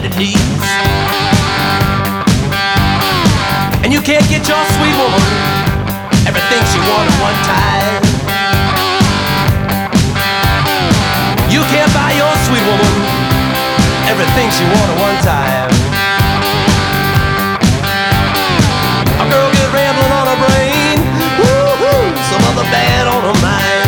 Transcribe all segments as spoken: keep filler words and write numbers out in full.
bending knees. And you can't get your sweet woman everything she wanted one time. You can't buy your sweet woman everything she wanted one time. A girl get rambling on her brain, woo-hoo, some other bad on her mind.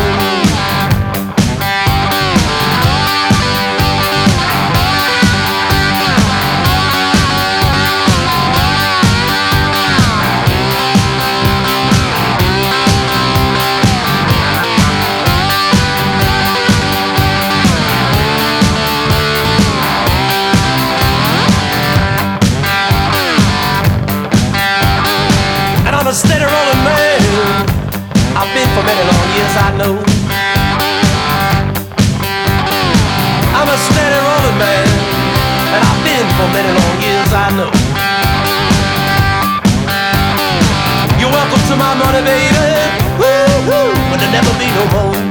I'm a steady rolling man. I've been for many long years, I know. I'm a steady rolling man, and I've been for many long years, I know. You're welcome to my money, baby. Woo-hoo, but there'll never be no more.